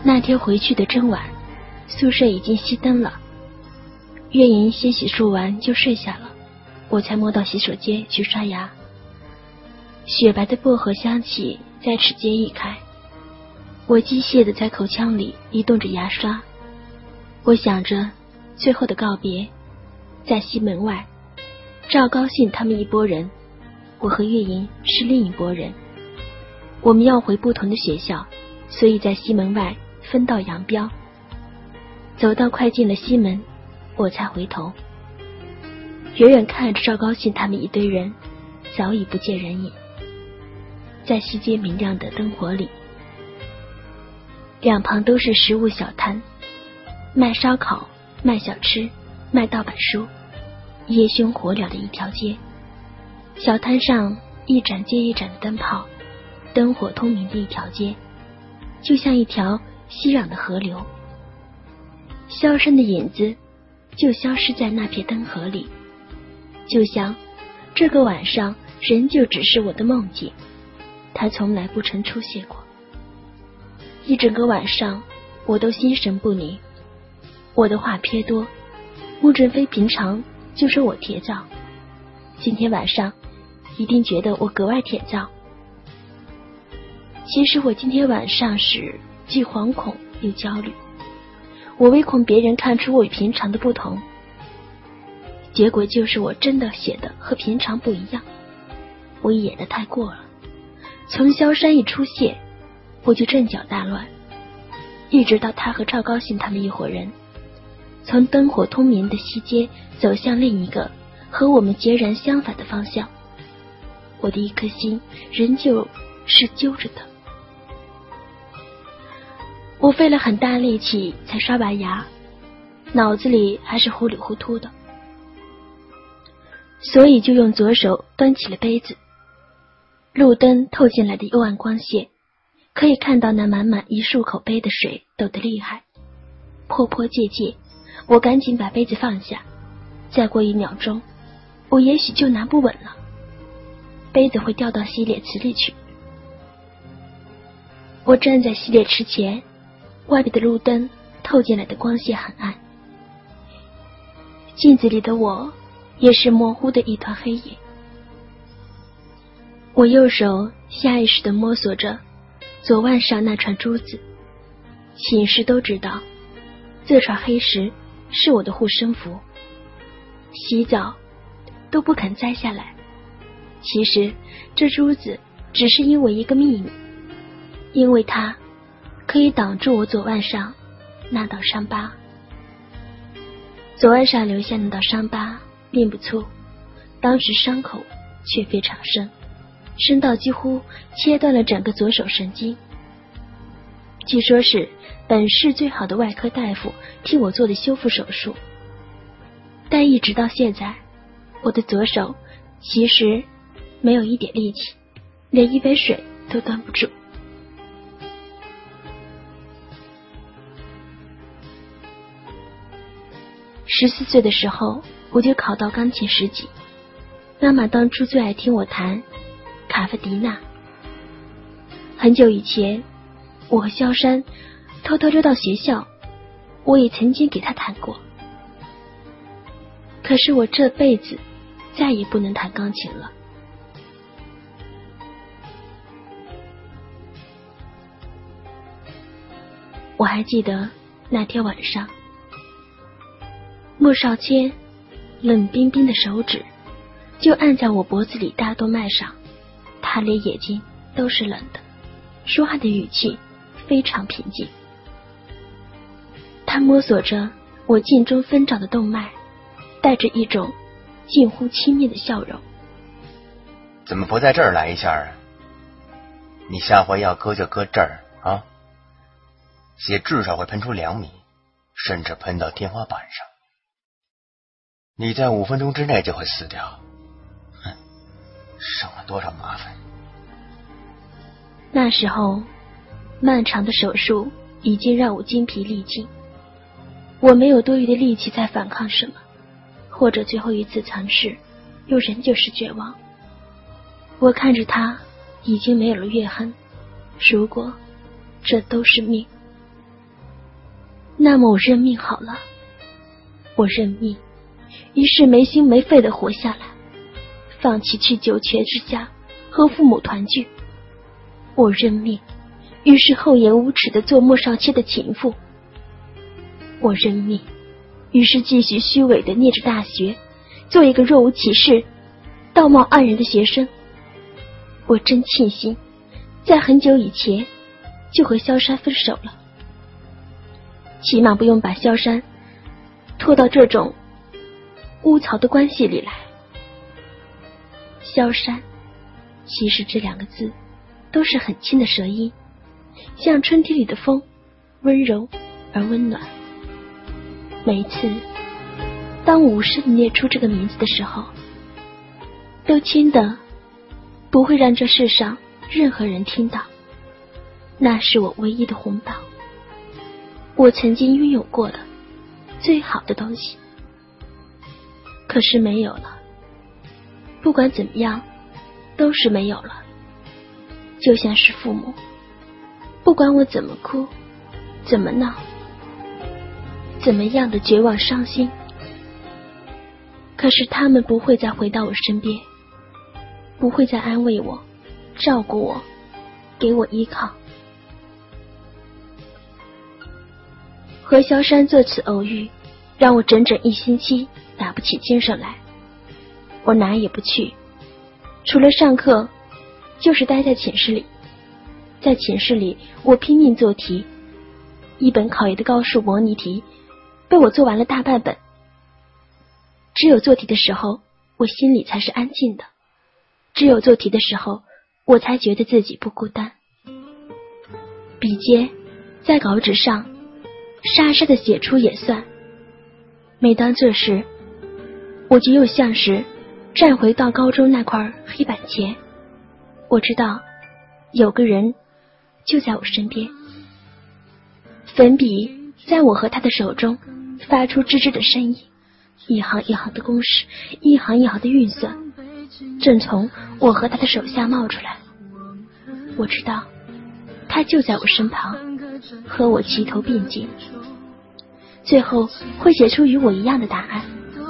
那天回去的真晚，宿舍已经熄灯了。月莹先洗漱完就睡下了，我才摸到洗手间去刷牙。雪白的薄荷香气在齿间溢开，我机械地在口腔里移动着牙刷。我想着最后的告别，在西门外，赵高兴他们一拨人，我和月莹是另一拨人。我们要回不同的学校，所以在西门外分道扬镳。走到快进了西门，我才回头，远远看着赵高兴他们一堆人早已不见人影。在西街明亮的灯火里，两旁都是食物小摊，卖烧烤，卖小吃，卖盗版书，夜凶火燎的一条街。小摊上一盏接一盏的灯泡，灯火通明的一条街，就像一条熙攘的河流。萧山的影子就消失在那片灯河里，就像这个晚上仍旧只是我的梦境，他从来不曾出现过。一整个晚上我都心神不宁，我的话偏多。穆振飞平常就说我铁躁，今天晚上一定觉得我格外铁躁。其实我今天晚上是既惶恐又焦虑，我唯恐别人看出我与平常的不同，结果就是我真的写的和平常不一样。我演得太过了，从萧山一出现，我就阵脚大乱，一直到他和赵高兴他们一伙人从灯火通明的西街走向另一个和我们截然相反的方向，我的一颗心仍旧是揪着的。我费了很大力气才刷完牙，脑子里还是糊里糊涂的，所以就用左手端起了杯子。路灯透进来的幽暗光线，可以看到那满满一漱口杯的水抖得厉害，迫迫切切。我赶紧把杯子放下，再过1秒钟，我也许就拿不稳了，杯子会掉到洗脸池里去。我站在洗脸池前，外边的路灯透进来的光线很暗，镜子里的我也是模糊的一团黑影。我右手下意识地摸索着左腕上那串珠子，寝室都知道这串黑石是我的护身符，洗澡都不肯摘下来。其实这珠子只是因为一个秘密，因为它可以挡住我左腕上那道伤疤。左腕上留下那道伤疤并不粗，当时伤口却非常深，深到几乎切断了整个左手神经。据说是本市最好的外科大夫替我做的修复手术，但一直到现在，我的左手其实没有一点力气，连一杯水都端不住。14岁的时候，我就考到钢琴10级。妈妈当初最爱听我弹卡夫迪娜。很久以前，我和萧山偷偷溜到学校，我也曾经给他弹过。可是我这辈子再也不能弹钢琴了。我还记得那天晚上，穆少谦冷冰冰的手指就按在我脖子里大动脉上，他连眼睛都是冷的，说话的语气非常平静。他摸索着我颈中分长的动脉，带着一种近乎轻蔑的笑容。 怎么不在这儿来一下啊？你下回要割就割这儿啊，血至少会喷出2米，甚至喷到天花板上。你在5分钟之内就会死掉，哼，省了多少麻烦。 那时候漫长的手术已经让我精疲力尽，我没有多余的力气再反抗什么，或者最后一次尝试又仍旧是绝望。我看着他已经没有了怨恨，如果这都是命， 那么我认命好了，我认命，于是没心没肺地活下来，放弃去九泉之家和父母团聚。我认命，于是厚颜无耻地做莫少卿的情妇。我认命，于是继续虚伪地念着大学，做一个若无其事、道貌岸然的学生。我真庆幸，在很久以前就和萧山分手了，起码不用把萧山拖到这种污槽的关系里来。萧山，其实这两个字都是很轻的舌音，像春天里的风，温柔而温暖。每一次当我无声地念出这个名字的时候，都轻的不会让这世上任何人听到。那是我唯一的红宝，我曾经拥有过的最好的东西，可是没有了。不管怎么样，都是没有了。就像是父母，不管我怎么哭，怎么闹，怎么样的绝望伤心，可是他们不会再回到我身边，不会再安慰我、照顾我、给我依靠。和萧山这次偶遇，让我整整1星期打不起精神来。我哪也不去，除了上课，就是待在寝室里。在寝室里，我拼命做题，一本考研的高数模拟题被我做完了大半本。只有做题的时候，我心里才是安静的，只有做题的时候，我才觉得自己不孤单。笔尖在稿纸上沙沙地写出演算。每当这时，我就又像是站回到高中那块黑板前，我知道有个人就在我身边。粉笔在我和他的手中发出吱吱的声音，一行一行的公式，一行一行的运算，正从我和他的手下冒出来。我知道他就在我身旁，和我齐头并进，最后会写出与我一样的答案。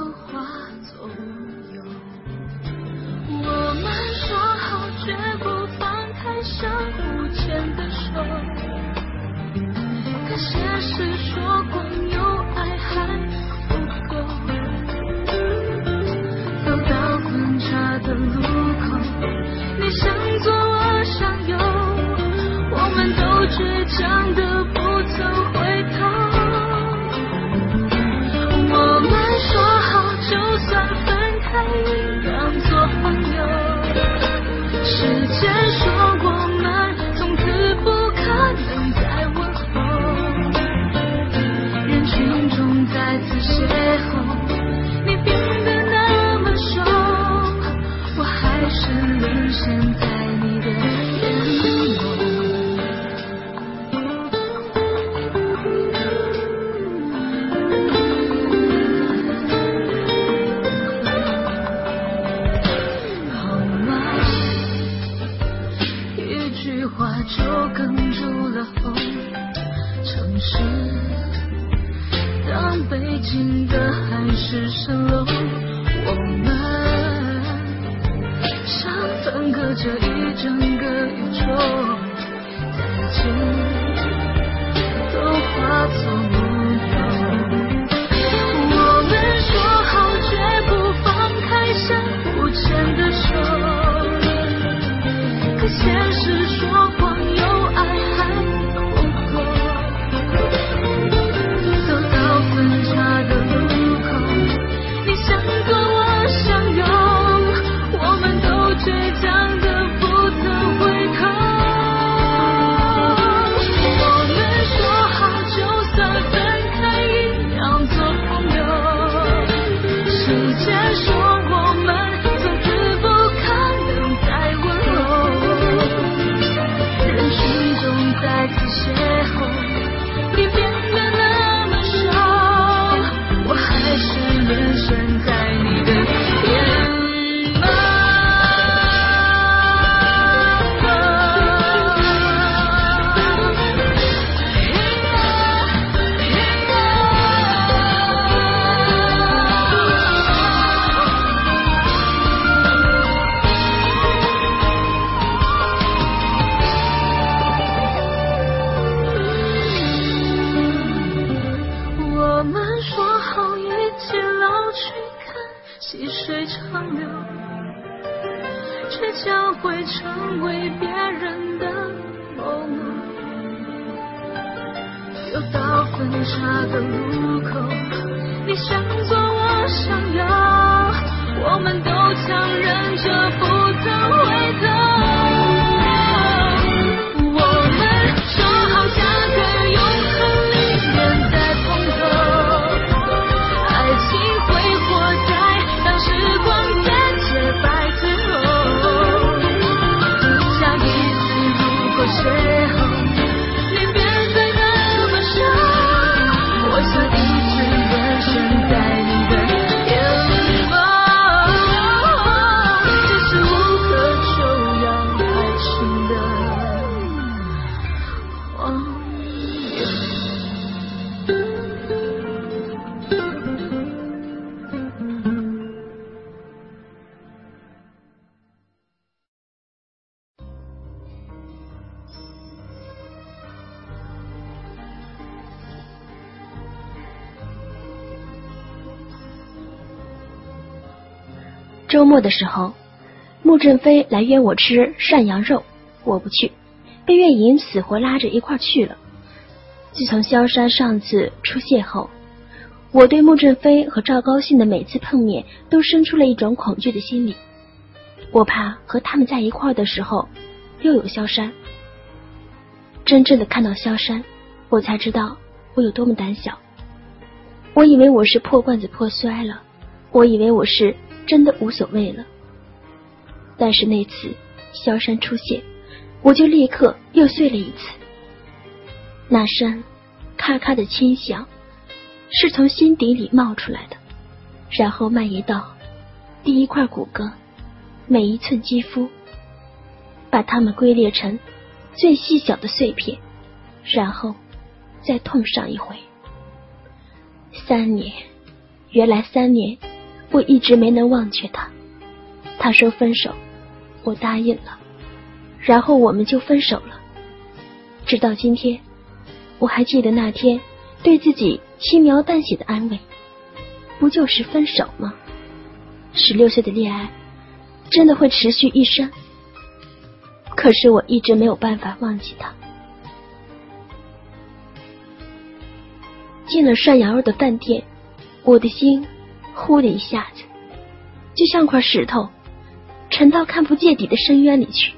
我们说好绝不放开相互牵的手，可现实说光有爱还不够。走到分岔的路口，你向左我向右，我们都倔强的不曾回头。我们说好就算分开一样做朋友，时间说我们从此不可能再问候。人群中再次邂逅，你变得那么瘦，我还是沦陷在你的眼眸。就哽住了喉，城市当北京的海市蜃楼，我们像分隔着一整个宇宙，再见都化作梦游。我们说好绝不放开相互牵的手，可现实说光有爱还不够。走到分岔的路口，你向左我向右，我们都倔强的不曾回头。我们说好就算分开一样做朋友，时间说我们从此不可能再问候。人群中再次邂逅，你变得那么瘦，我还是沦陷在你的眼眸。 却将会成为别人的梦。又到分岔的路口，你想做我想要，我们都强忍着不曾回头。我们说好下个永恒里面再碰头，爱情会活在当时光渐洁白之后。下一次如果邂逅，连边再怎么伤，我想一直纹身在你的眼眸，这是无可救药爱情的谎言。 周末的时候，穆振飞来约我吃涮羊肉，我不去，被月莹死活拉着一块去了。自从萧山上次出现后，我对穆振飞和赵高兴的每次碰面都生出了一种恐惧的心理，我怕和他们在一块的时候又有萧山。真正的看到萧山，我才知道我有多么胆小。我以为我是破罐子破摔了，我以为我是真的无所谓了。但是那次萧山出现，我就立刻又碎了一次。那声咔咔的轻响是从心底里冒出来的，然后蔓延到第一块骨骼，每一寸肌肤，把它们归列成最细小的碎片，然后再痛上一回。3年，原来3年我一直没能忘却他。他说分手，我答应了，然后我们就分手了。直到今天，我还记得那天对自己轻描淡写的安慰，不就是分手吗？16岁的恋爱真的会持续一生？可是我一直没有办法忘记他。进了涮羊肉的饭店，我的心呼的一下子就像块石头沉到看不见底的深渊里去。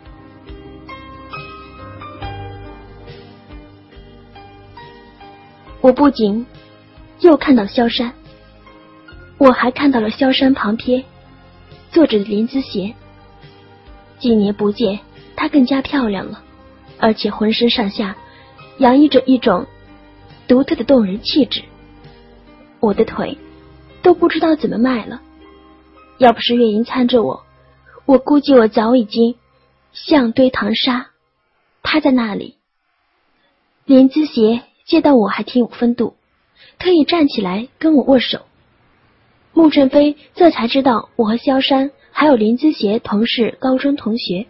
我不仅又看到萧山，我还看到了萧山旁边坐着的林姿贤。几年不见，她更加漂亮了，而且浑身上下洋溢着一种独特的动人气质。我的腿都不知道怎么迈了，要不是月莹搀着我，我估计我早已经像堆糖沙趴在那里。林姿贤见到我还挺有风度，特意站起来跟我握手。穆振飞这才知道我和萧山还有林姿贤同是高中同学，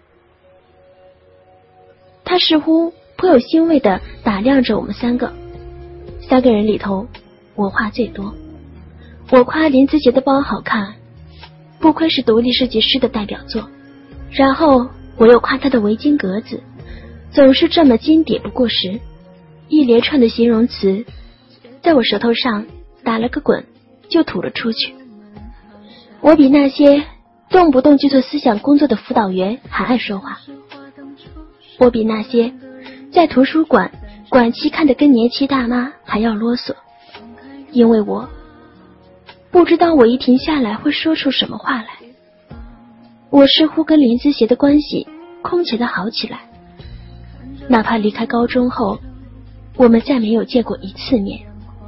他似乎颇有欣慰地打量着我们3个人里头，我话最多。我夸林姿贤的包好看，不愧是独立设计师的代表作，然后我又夸她的围巾格子总是这么经典不过时，一连串的形容词在我舌头上打了个滚就吐了出去。我比那些动不动就做思想工作的辅导员还爱说话，我比那些在图书馆管期看得跟年轻大妈还要啰嗦，因为我不知道我一停下来会说出什么话来。我似乎跟林姿贤的关系空前的好起来，哪怕离开高中后我们再没有见过一次面。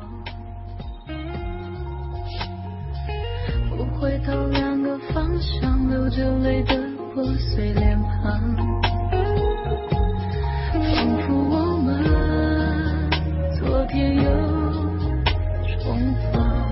不回头2个方向，流着泪的破碎脸庞，仿佛我们昨天又重逢。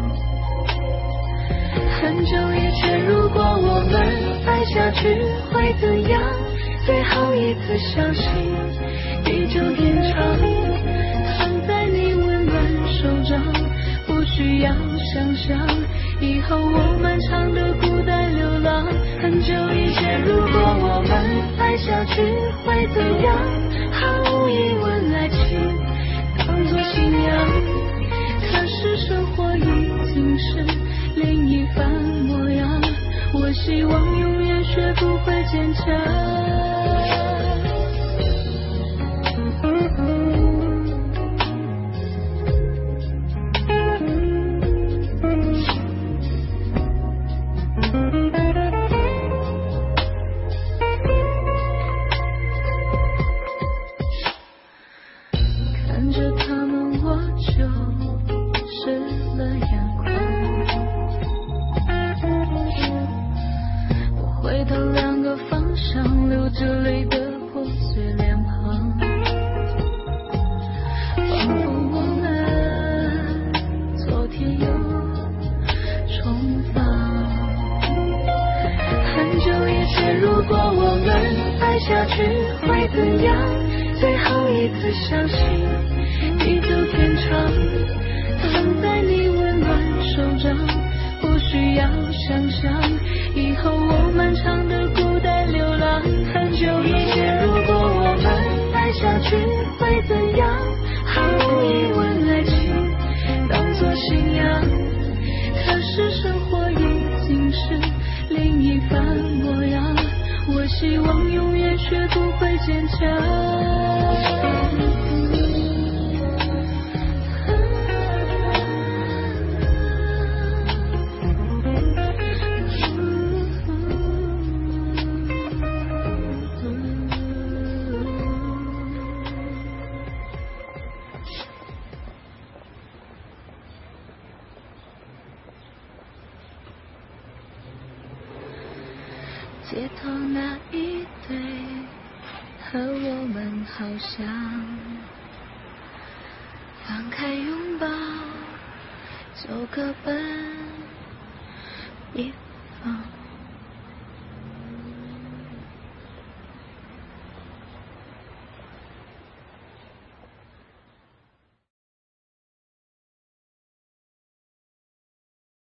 很久以前，如果我们爱下去会怎样？最后一次相信地久天长，躺在你温暖手掌，不需要想象以后我漫长的孤单流浪。很久以前，如果我们爱下去会怎样？毫无疑问，爱情当作信仰。可是生活已经是另一番模样。我希望永远学不会坚强。看着他们，我就湿了眼眶。我回到两个方向，流着泪的破碎脸庞，仿佛我们昨天又重逢。很久以前，如果我们爱下去会怎样？最后一次相信地久天长，躺在你温暖手掌，不需要想象以后我漫长的孤单流浪。很久以前，如果我们爱下去会怎样？毫无疑问，爱情当作信仰。可是生活已经是另一番模样。我希望永远学不会坚强。街头那一对和我们好像，放开拥抱就各奔一方。